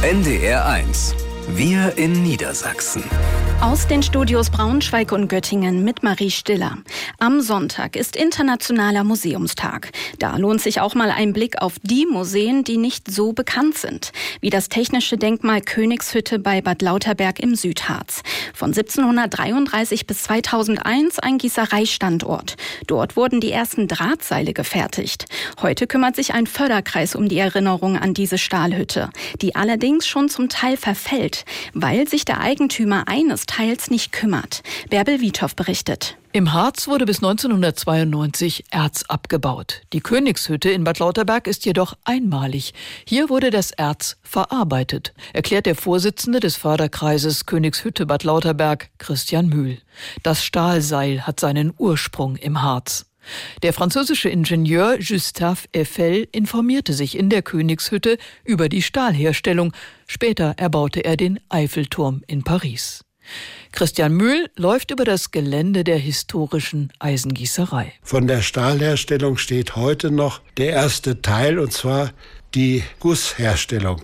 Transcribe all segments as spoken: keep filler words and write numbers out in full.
N D R eins. Wir in Niedersachsen. Aus den Studios Braunschweig und Göttingen mit Marie Stiller. Am Sonntag ist Internationaler Museumstag. Da lohnt sich auch mal ein Blick auf die Museen, die nicht so bekannt sind. Wie das technische Denkmal Königshütte bei Bad Lauterberg im Südharz. Von siebzehnhundertdreiunddreißig bis zweitausendeins ein Gießereistandort. Dort wurden die ersten Drahtseile gefertigt. Heute kümmert sich ein Förderkreis um die Erinnerung an diese Stahlhütte, die allerdings schon zum Teil verfällt, weil sich der Eigentümer eines Teils nicht kümmert. Bärbel Wiethoff berichtet. Im Harz wurde bis neunzehnhundertzweiundneunzig Erz abgebaut. Die Königshütte in Bad Lauterberg ist jedoch einmalig. Hier wurde das Erz verarbeitet, erklärt der Vorsitzende des Förderkreises Königshütte Bad Lauterberg, Christian Mühl. Das Stahlseil hat seinen Ursprung im Harz. Der französische Ingenieur Gustave Eiffel informierte sich in der Königshütte über die Stahlherstellung. Später erbaute er den Eiffelturm in Paris. Christian Mühl läuft über das Gelände der historischen Eisengießerei. Von der Stahlherstellung steht heute noch der erste Teil, und zwar die Gussherstellung.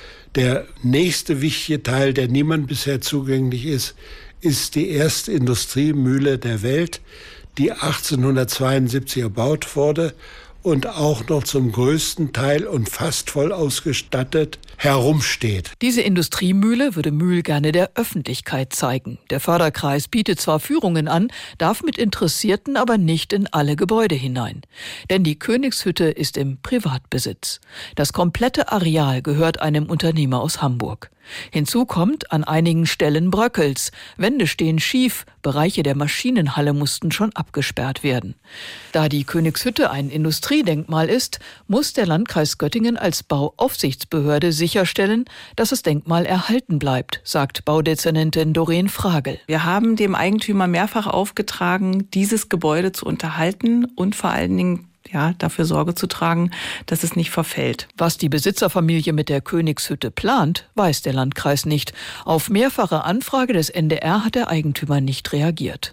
Der nächste wichtige Teil, der niemand bisher zugänglich ist, ist die erste Industriemühle der Welt, die achtzehnhundertzweiundsiebzig erbaut wurde und auch noch zum größten Teil und fast voll ausgestattet herumsteht. Diese Industriemühle würde Mühl gerne der Öffentlichkeit zeigen. Der Förderkreis bietet zwar Führungen an, darf mit Interessierten aber nicht in alle Gebäude hinein. Denn die Königshütte ist im Privatbesitz. Das komplette Areal gehört einem Unternehmer aus Hamburg. Hinzu kommt, an einigen Stellen bröckelt's. Wände stehen schief, Bereiche der Maschinenhalle mussten schon abgesperrt werden. Da die Königshütte ein Industriedenkmal ist, muss der Landkreis Göttingen als Bauaufsichtsbehörde sicherstellen, dass das Denkmal erhalten bleibt, sagt Baudezernentin Doreen Fragel. Wir haben dem Eigentümer mehrfach aufgetragen, dieses Gebäude zu unterhalten und vor allen Dingen ja, dafür Sorge zu tragen, dass es nicht verfällt. Was die Besitzerfamilie mit der Königshütte plant, weiß der Landkreis nicht. Auf mehrfache Anfrage des N D R hat der Eigentümer nicht reagiert.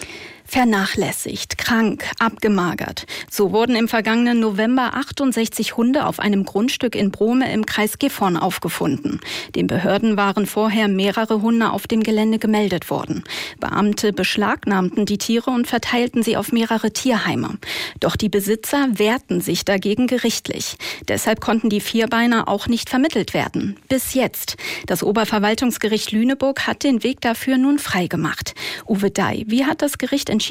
Vernachlässigt, krank, abgemagert. So wurden im vergangenen November achtundsechzig Hunde auf einem Grundstück in Brome im Kreis Gifhorn aufgefunden. Den Behörden waren vorher mehrere Hunde auf dem Gelände gemeldet worden. Beamte beschlagnahmten die Tiere und verteilten sie auf mehrere Tierheime. Doch die Besitzer wehrten sich dagegen gerichtlich. Deshalb konnten die Vierbeiner auch nicht vermittelt werden. Bis jetzt. Das Oberverwaltungsgericht Lüneburg hat den Weg dafür nun freigemacht. Uwe Dey, wie hat das Gericht entschieden?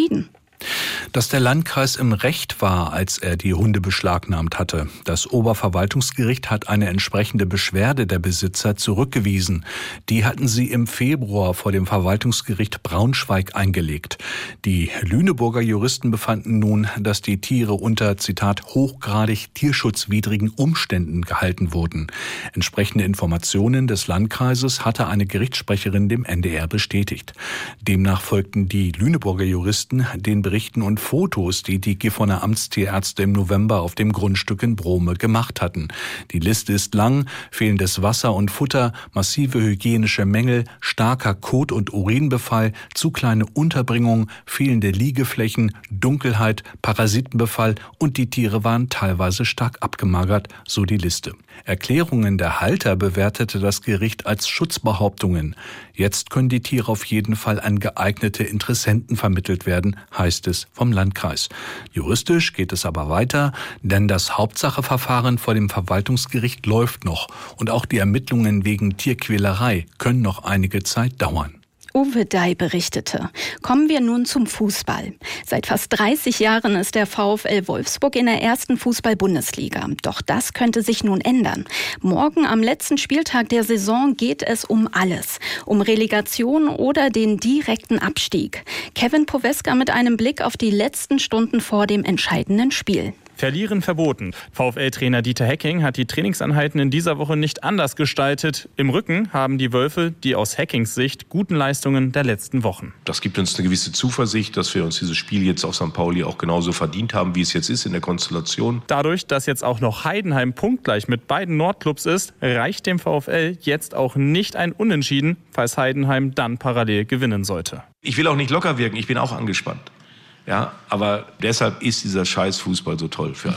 Dass der Landkreis im Recht war, als er die Hunde beschlagnahmt hatte. Das Oberverwaltungsgericht hat eine entsprechende Beschwerde der Besitzer zurückgewiesen. Die hatten sie im Februar vor dem Verwaltungsgericht Braunschweig eingelegt. Die Lüneburger Juristen befanden nun, dass die Tiere unter, Zitat, hochgradig tierschutzwidrigen Umständen gehalten wurden. Entsprechende Informationen des Landkreises hatte eine Gerichtssprecherin dem N D R bestätigt. Demnach folgten die Lüneburger Juristen den Berichten und Fotos, die die Gifhorner Amtstierärzte im November auf dem Grundstück in Brome gemacht hatten. Die Liste ist lang: fehlendes Wasser und Futter, massive hygienische Mängel, starker Kot- und Urinbefall, zu kleine Unterbringung, fehlende Liegeflächen, Dunkelheit, Parasitenbefall und die Tiere waren teilweise stark abgemagert, so die Liste. Erklärungen der Halter bewertete das Gericht als Schutzbehauptungen. Jetzt können die Tiere auf jeden Fall an geeignete Interessenten vermittelt werden, heißt es vom Landkreis. Juristisch geht es aber weiter, denn das Hauptsacheverfahren vor dem Verwaltungsgericht läuft noch und auch die Ermittlungen wegen Tierquälerei können noch einige Zeit dauern. Uwe Dey berichtete. Kommen wir nun zum Fußball. Seit fast dreißig Jahren ist der VfL Wolfsburg in der ersten Fußball-Bundesliga. Doch das könnte sich nun ändern. Morgen am letzten Spieltag der Saison geht es um alles. Um Relegation oder den direkten Abstieg. Kevin Poweska mit einem Blick auf die letzten Stunden vor dem entscheidenden Spiel. Verlieren verboten. VfL-Trainer Dieter Hecking hat die Trainingseinheiten in dieser Woche nicht anders gestaltet. Im Rücken haben die Wölfe die aus Hackings Sicht guten Leistungen der letzten Wochen. Das gibt uns eine gewisse Zuversicht, dass wir uns dieses Spiel jetzt auf Sankt Pauli auch genauso verdient haben, wie es jetzt ist in der Konstellation. Dadurch, dass jetzt auch noch Heidenheim punktgleich mit beiden Nordclubs ist, reicht dem VfL jetzt auch nicht ein Unentschieden, falls Heidenheim dann parallel gewinnen sollte. Ich will auch nicht locker wirken, ich bin auch angespannt. Ja, aber deshalb ist dieser scheiß Fußball so toll für alle.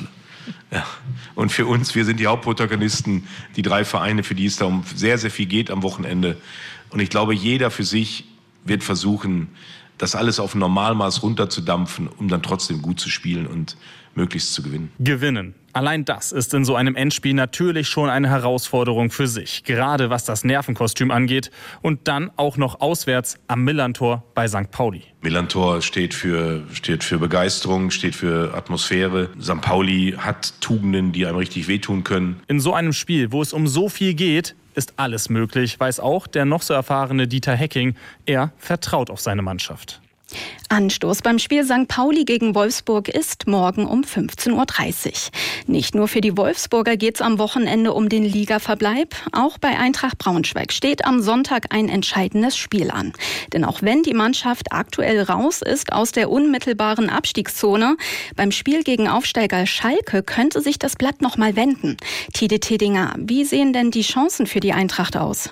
Ja. Und für uns, wir sind die Hauptprotagonisten, die drei Vereine, für die es da um sehr, sehr viel geht am Wochenende. Und ich glaube, jeder für sich wird versuchen, das alles auf ein Normalmaß runterzudampfen, um dann trotzdem gut zu spielen und möglichst zu gewinnen. Gewinnen. Allein das ist in so einem Endspiel natürlich schon eine Herausforderung für sich. Gerade was das Nervenkostüm angeht. Und dann auch noch auswärts am Millerntor bei Sankt Pauli. Millerntor steht für, steht für Begeisterung, steht für Atmosphäre. Sankt Pauli hat Tugenden, die einem richtig wehtun können. In so einem Spiel, wo es um so viel geht, ist alles möglich, weiß auch der noch so erfahrene Dieter Hecking. Er vertraut auf seine Mannschaft. Anstoß beim Spiel Sankt Pauli gegen Wolfsburg ist morgen um fünfzehn Uhr dreißig. Nicht nur für die Wolfsburger geht's am Wochenende um den Ligaverbleib. Auch bei Eintracht Braunschweig steht am Sonntag ein entscheidendes Spiel an. Denn auch wenn die Mannschaft aktuell raus ist aus der unmittelbaren Abstiegszone, beim Spiel gegen Aufsteiger Schalke könnte sich das Blatt noch mal wenden. Tide Tedinger, wie sehen denn die Chancen für die Eintracht aus?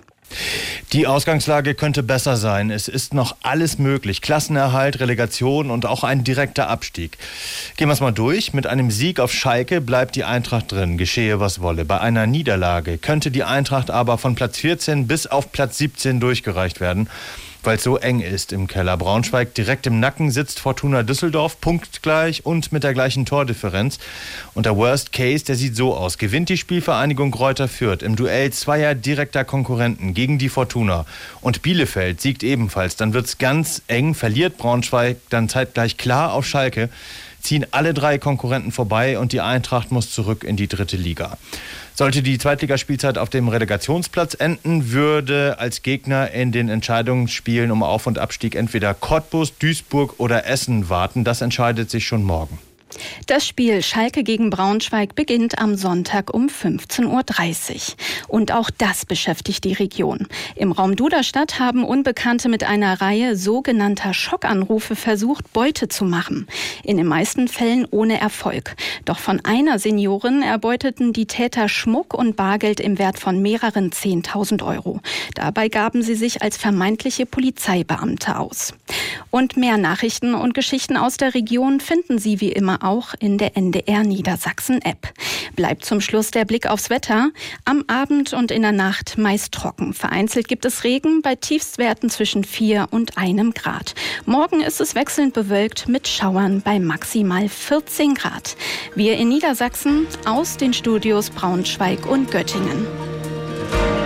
Die Ausgangslage könnte besser sein. Es ist noch alles möglich. Klassenerhalt, Relegation und auch ein direkter Abstieg. Gehen wir es mal durch. Mit einem Sieg auf Schalke bleibt die Eintracht drin, geschehe was wolle. Bei einer Niederlage könnte die Eintracht aber von Platz vierzehn bis auf Platz siebzehn durchgereicht werden, weil es so eng ist im Keller. Braunschweig direkt im Nacken sitzt Fortuna Düsseldorf, punktgleich und mit der gleichen Tordifferenz. Und der Worst Case, der sieht so aus. Gewinnt die Spielvereinigung Greuther Fürth im Duell zweier direkter Konkurrenten gegen die Fortuna und Bielefeld siegt ebenfalls, dann wird's ganz eng, verliert Braunschweig dann zeitgleich klar auf Schalke, ziehen alle drei Konkurrenten vorbei und die Eintracht muss zurück in die dritte Liga. Sollte die Zweitligaspielzeit auf dem Relegationsplatz enden, würde als Gegner in den Entscheidungsspielen um Auf- und Abstieg entweder Cottbus, Duisburg oder Essen warten. Das entscheidet sich schon morgen. Das Spiel Schalke gegen Braunschweig beginnt am Sonntag um fünfzehn Uhr dreißig. Und auch das beschäftigt die Region. Im Raum Duderstadt haben Unbekannte mit einer Reihe sogenannter Schockanrufe versucht, Beute zu machen. In den meisten Fällen ohne Erfolg. Doch von einer Seniorin erbeuteten die Täter Schmuck und Bargeld im Wert von mehreren zehntausend Euro. Dabei gaben sie sich als vermeintliche Polizeibeamte aus. Und mehr Nachrichten und Geschichten aus der Region finden Sie wie immer auch in der N D R Niedersachsen App. Bleibt zum Schluss der Blick aufs Wetter. Am Abend und in der Nacht meist trocken. Vereinzelt gibt es Regen bei Tiefstwerten zwischen vier und einem Grad. Morgen ist es wechselnd bewölkt mit Schauern bei maximal vierzehn Grad. Wir in Niedersachsen aus den Studios Braunschweig und Göttingen.